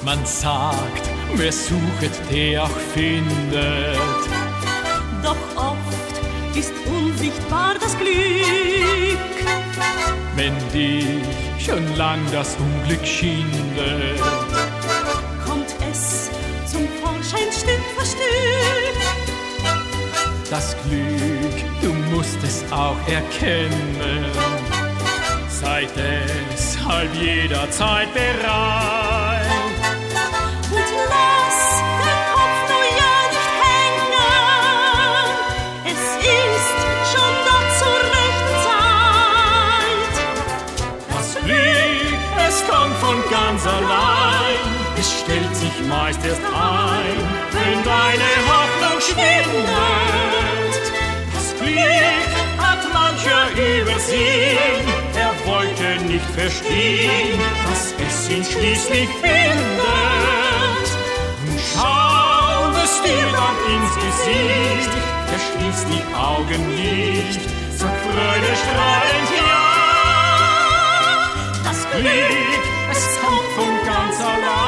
Man sagt, wer sucht, der auch findet. Doch oft ist unsichtbar das Glück. Wenn dich schon lang das Unglück schindet, kommt es zum Vorschein Stück für Stück. Das Glück, du musst es auch erkennen. Sei deshalb jederzeit bereit. Und lass den Kopf nur ja nicht hängen. Es ist schon da zur rechten Zeit. Das Glück, es kommt von ganz allein. Es stellt sich meist erst ein, wenn deine Hoffnung schwindet. Das Glück hat mancher übersehen. Er wollte nicht verstehen, dass es ihn schließlich findet. Und schau es dir dann ins Gesicht, verschließ die Augen nicht, sag Freude strahlend ja. Das Glück, es kommt von ganz allein.